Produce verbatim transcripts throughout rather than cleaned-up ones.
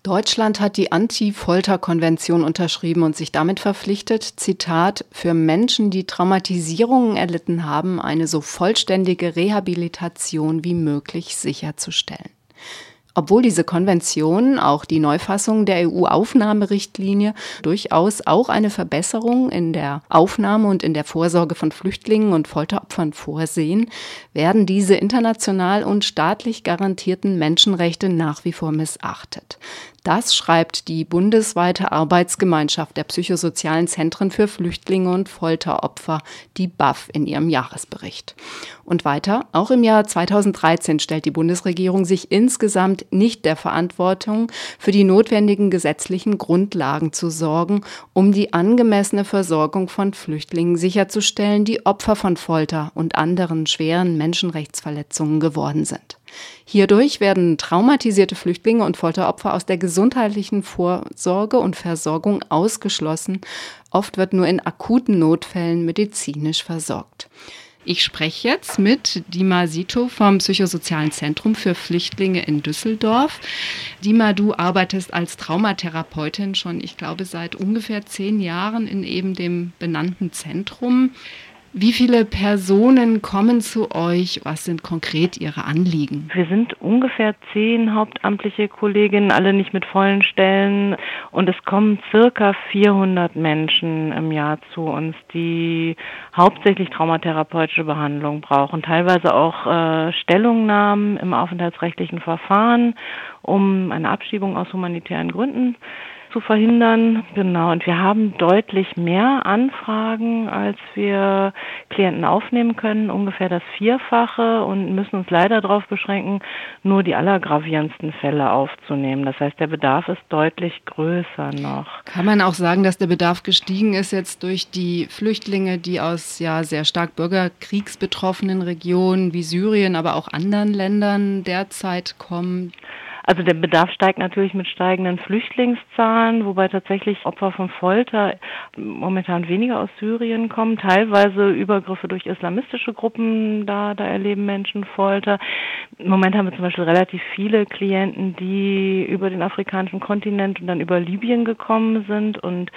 Deutschland hat die Anti-Folter-Konvention unterschrieben und sich damit verpflichtet, Zitat, für Menschen, die Traumatisierungen erlitten haben, eine so vollständige Rehabilitation wie möglich sicherzustellen. Obwohl diese Konvention, auch die Neufassung der E U-Aufnahmerichtlinie, durchaus auch eine Verbesserung in der Aufnahme und in der Vorsorge von Flüchtlingen und Folteropfern vorsehen, werden diese international und staatlich garantierten Menschenrechte nach wie vor missachtet. Das schreibt die bundesweite Arbeitsgemeinschaft der psychosozialen Zentren für Flüchtlinge und Folteropfer, die B A F, in ihrem Jahresbericht. Und weiter, auch im Jahr zweitausenddreizehn stellt die Bundesregierung sich insgesamt nicht der Verantwortung, für die notwendigen gesetzlichen Grundlagen zu sorgen, um die angemessene Versorgung von Flüchtlingen sicherzustellen, die Opfer von Folter und anderen schweren Menschenrechtsverletzungen geworden sind. Hierdurch werden traumatisierte Flüchtlinge und Folteropfer aus der gesundheitlichen Vorsorge und Versorgung ausgeschlossen. Oft wird nur in akuten Notfällen medizinisch versorgt. Ich spreche jetzt mit Dima Sito vom Psychosozialen Zentrum für Flüchtlinge in Düsseldorf. Dima, du arbeitest als Traumatherapeutin schon, ich glaube, seit ungefähr zehn Jahren in eben dem benannten Zentrum. Wie viele Personen kommen zu euch? Was sind konkret ihre Anliegen? Wir sind ungefähr zehn hauptamtliche Kolleginnen, alle nicht mit vollen Stellen. Und es kommen circa vierhundert Menschen im Jahr zu uns, die hauptsächlich traumatherapeutische Behandlung brauchen. Teilweise auch äh, Stellungnahmen im aufenthaltsrechtlichen Verfahren, um eine Abschiebung aus humanitären Gründen zu verhindern. Genau, und wir haben deutlich mehr Anfragen, als wir Klienten aufnehmen können, ungefähr das Vierfache, und müssen uns leider darauf beschränken, nur die allergravierendsten Fälle aufzunehmen. Das heißt, der Bedarf ist deutlich größer noch. Kann man auch sagen, dass der Bedarf gestiegen ist jetzt durch die Flüchtlinge, die aus ja sehr stark bürgerkriegsbetroffenen Regionen wie Syrien, aber auch anderen Ländern derzeit kommen? Also der Bedarf steigt natürlich mit steigenden Flüchtlingszahlen, wobei tatsächlich Opfer von Folter momentan weniger aus Syrien kommen. Teilweise Übergriffe durch islamistische Gruppen, da, da erleben Menschen Folter. Im Moment haben wir zum Beispiel relativ viele Klienten, die über den afrikanischen Kontinent und dann über Libyen gekommen sind und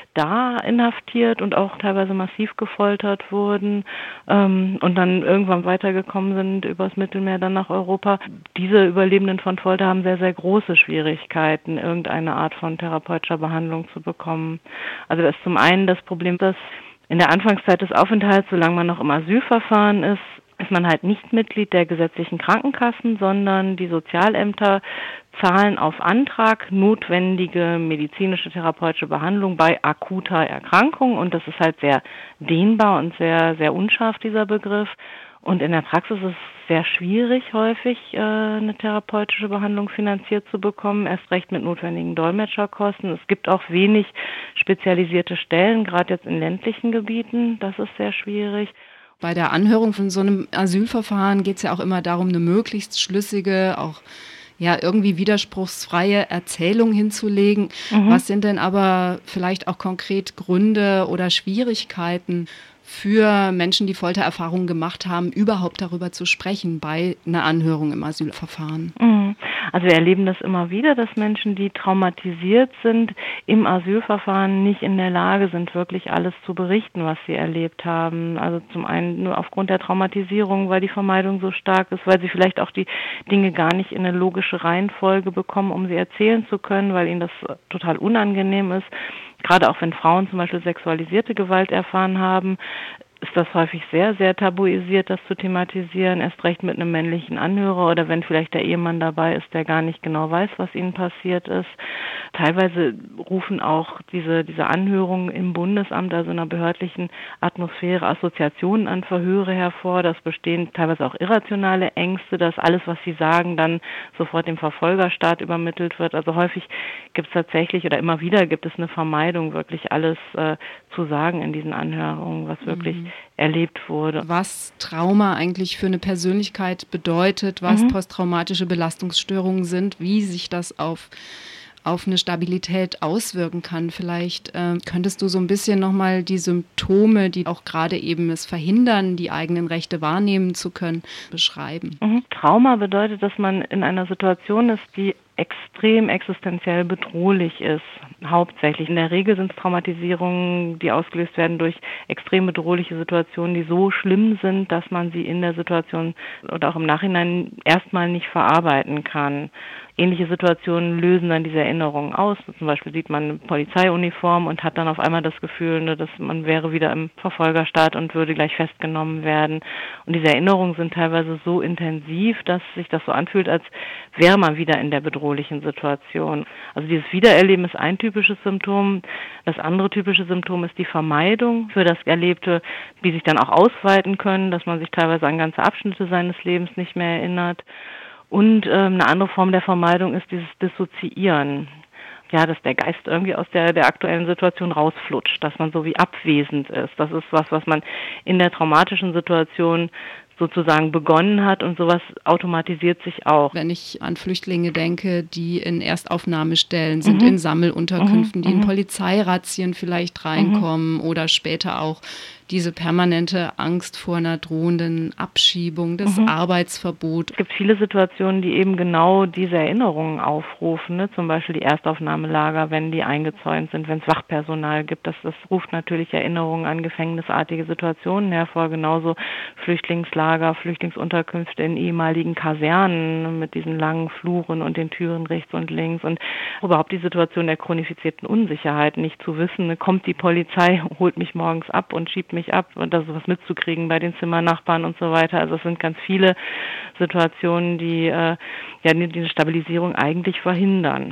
da inhaftiert und auch teilweise massiv gefoltert wurden ähm, und dann irgendwann weitergekommen sind übers Mittelmeer dann nach Europa. Diese Überlebenden von Folter haben sehr, sehr große Schwierigkeiten, irgendeine Art von therapeutischer Behandlung zu bekommen. Also das ist zum einen das Problem, dass in der Anfangszeit des Aufenthalts, solange man noch im Asylverfahren ist, ist man halt nicht Mitglied der gesetzlichen Krankenkassen, sondern die Sozialämter zahlen auf Antrag notwendige medizinische therapeutische Behandlung bei akuter Erkrankung, und das ist halt sehr dehnbar und sehr, sehr unscharf, dieser Begriff. Und in der Praxis ist es sehr schwierig, häufig äh, eine therapeutische Behandlung finanziert zu bekommen, erst recht mit notwendigen Dolmetscherkosten. Es gibt auch wenig spezialisierte Stellen, gerade jetzt in ländlichen Gebieten. Das ist sehr schwierig. Bei der Anhörung von so einem Asylverfahren geht es ja auch immer darum, eine möglichst schlüssige, auch ja irgendwie widerspruchsfreie Erzählung hinzulegen. Mhm. Was sind denn aber vielleicht auch konkret Gründe oder Schwierigkeiten für Menschen, die Foltererfahrungen gemacht haben, überhaupt darüber zu sprechen bei einer Anhörung im Asylverfahren? Also wir erleben das immer wieder, dass Menschen, die traumatisiert sind, im Asylverfahren nicht in der Lage sind, wirklich alles zu berichten, was sie erlebt haben. Also zum einen nur aufgrund der Traumatisierung, weil die Vermeidung so stark ist, weil sie vielleicht auch die Dinge gar nicht in eine logische Reihenfolge bekommen, um sie erzählen zu können, weil ihnen das total unangenehm ist. Gerade auch wenn Frauen zum Beispiel sexualisierte Gewalt erfahren haben, ist das häufig sehr, sehr tabuisiert, das zu thematisieren, erst recht mit einem männlichen Anhörer oder wenn vielleicht der Ehemann dabei ist, der gar nicht genau weiß, was ihnen passiert ist. Teilweise rufen auch diese, diese Anhörungen im Bundesamt, also in einer behördlichen Atmosphäre, Assoziationen an Verhöre hervor. Das bestehen teilweise auch irrationale Ängste, dass alles, was sie sagen, dann sofort dem Verfolgerstaat übermittelt wird. Also häufig gibt es tatsächlich oder immer wieder gibt es eine Vermeidung, wirklich alles äh, zu sagen in diesen Anhörungen, was wirklich mhm. erlebt wurde. Was Trauma eigentlich für eine Persönlichkeit bedeutet, was mhm. posttraumatische Belastungsstörungen sind, wie sich das auf, auf eine Stabilität auswirken kann. Vielleicht äh, könntest du so ein bisschen nochmal die Symptome, die auch gerade eben es verhindern, die eigenen Rechte wahrnehmen zu können, beschreiben. Mhm. Trauma bedeutet, dass man in einer Situation ist, die extrem existenziell bedrohlich ist, hauptsächlich. In der Regel sind es Traumatisierungen, die ausgelöst werden durch extrem bedrohliche Situationen, die so schlimm sind, dass man sie in der Situation oder auch im Nachhinein erstmal nicht verarbeiten kann. Ähnliche Situationen lösen dann diese Erinnerungen aus. Zum Beispiel sieht man eine Polizeiuniform und hat dann auf einmal das Gefühl, ne, dass man wäre wieder im Verfolgerstaat und würde gleich festgenommen werden. Und diese Erinnerungen sind teilweise so intensiv, dass sich das so anfühlt, als wäre man wieder in der bedrohlichen Situation. Also dieses Wiedererleben ist ein typisches Symptom. Das andere typische Symptom ist die Vermeidung für das Erlebte, die sich dann auch ausweiten können, dass man sich teilweise an ganze Abschnitte seines Lebens nicht mehr erinnert. Und ähm, eine andere Form der Vermeidung ist dieses Dissoziieren. Ja, dass der Geist irgendwie aus der, der aktuellen Situation rausflutscht, dass man so wie abwesend ist. Das ist was, was man in der traumatischen Situation sozusagen begonnen hat und sowas automatisiert sich auch. Wenn ich an Flüchtlinge denke, die in Erstaufnahmestellen sind, Mhm. in Sammelunterkünften, Mhm. die in Mhm. Polizeirazzien vielleicht reinkommen mhm. oder später auch diese permanente Angst vor einer drohenden Abschiebung, das Mhm. Arbeitsverbot. Es gibt viele Situationen, die eben genau diese Erinnerungen aufrufen, ne? Zum Beispiel die Erstaufnahmelager, wenn die eingezäunt sind, wenn es Wachpersonal gibt. Das, das ruft natürlich Erinnerungen an gefängnisartige Situationen hervor. Genauso Flüchtlingslager, Flüchtlingsunterkünfte in ehemaligen Kasernen mit diesen langen Fluren und den Türen rechts und links. Und überhaupt die Situation der chronifizierten Unsicherheit, nicht zu wissen, ne? Kommt die Polizei, holt mich morgens ab und schiebt mich ab und da sowas mitzukriegen bei den Zimmernachbarn und so weiter. Also es sind ganz viele Situationen, die äh, ja diese Stabilisierung eigentlich verhindern.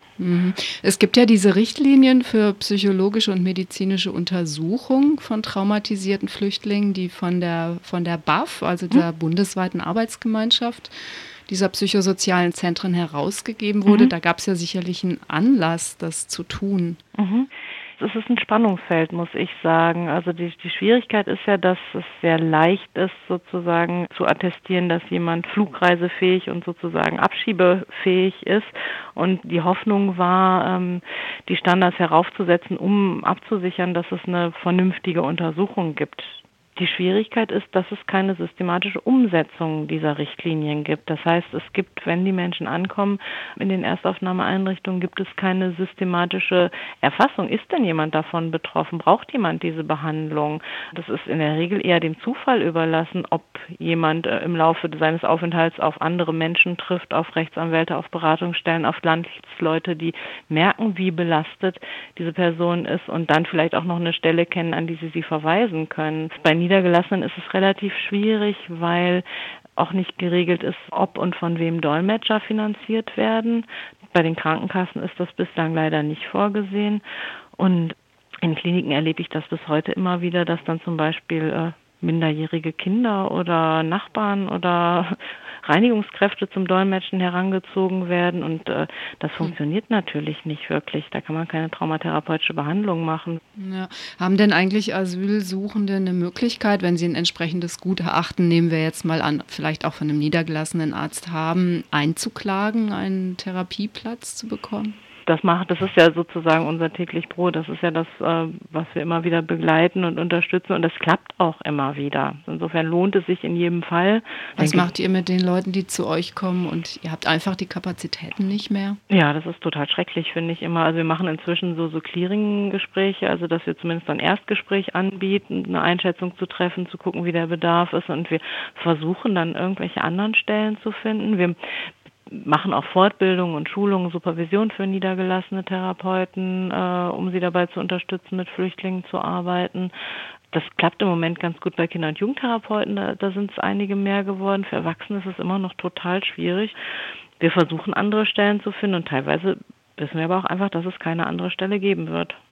Es gibt ja diese Richtlinien für psychologische und medizinische Untersuchung von traumatisierten Flüchtlingen, die von der von der B A F, also der hm? bundesweiten Arbeitsgemeinschaft, dieser psychosozialen Zentren herausgegeben wurde. Mhm. Da gab es ja sicherlich einen Anlass, das zu tun. Mhm. Es ist ein Spannungsfeld, muss ich sagen. Also die, die Schwierigkeit ist ja, dass es sehr leicht ist, sozusagen zu attestieren, dass jemand flugreisefähig und sozusagen abschiebefähig ist. Und die Hoffnung war, die Standards heraufzusetzen, um abzusichern, dass es eine vernünftige Untersuchung gibt. Die Schwierigkeit ist, dass es keine systematische Umsetzung dieser Richtlinien gibt. Das heißt, es gibt, wenn die Menschen ankommen in den Erstaufnahmeeinrichtungen, gibt es keine systematische Erfassung. Ist denn jemand davon betroffen? Braucht jemand diese Behandlung? Das ist in der Regel eher dem Zufall überlassen, ob jemand im Laufe seines Aufenthalts auf andere Menschen trifft, auf Rechtsanwälte, auf Beratungsstellen, auf Landsleute, die merken, wie belastet diese Person ist und dann vielleicht auch noch eine Stelle kennen, an die sie sie verweisen können. Bei Niedergelassenen ist es relativ schwierig, weil auch nicht geregelt ist, ob und von wem Dolmetscher finanziert werden. Bei den Krankenkassen ist das bislang leider nicht vorgesehen. Und in Kliniken erlebe ich das bis heute immer wieder, dass dann zum Beispiel äh, minderjährige Kinder oder Nachbarn oder Reinigungskräfte zum Dolmetschen herangezogen werden und äh, das funktioniert natürlich nicht wirklich. Da kann man keine traumatherapeutische Behandlung machen. Ja. Haben denn eigentlich Asylsuchende eine Möglichkeit, wenn sie ein entsprechendes Gutachten, nehmen wir jetzt mal an, vielleicht auch von einem niedergelassenen Arzt haben, einzuklagen, einen Therapieplatz zu bekommen? Das macht, das ist ja sozusagen unser täglich Brot. Das ist ja das, was wir immer wieder begleiten und unterstützen. Und das klappt auch immer wieder. Insofern lohnt es sich in jedem Fall. Was macht ihr mit den Leuten, die zu euch kommen und ihr habt einfach die Kapazitäten nicht mehr? Ja, das ist total schrecklich, finde ich immer. Also wir machen inzwischen so, so Clearing-Gespräche, also dass wir zumindest ein Erstgespräch anbieten, eine Einschätzung zu treffen, zu gucken, wie der Bedarf ist. Und wir versuchen dann irgendwelche anderen Stellen zu finden. Wir machen auch Fortbildungen und Schulungen, Supervision für niedergelassene Therapeuten, äh, um sie dabei zu unterstützen, mit Flüchtlingen zu arbeiten. Das klappt im Moment ganz gut bei Kinder- und Jugendtherapeuten, da, da sind es einige mehr geworden. Für Erwachsene ist es immer noch total schwierig. Wir versuchen andere Stellen zu finden und teilweise wissen wir aber auch einfach, dass es keine andere Stelle geben wird.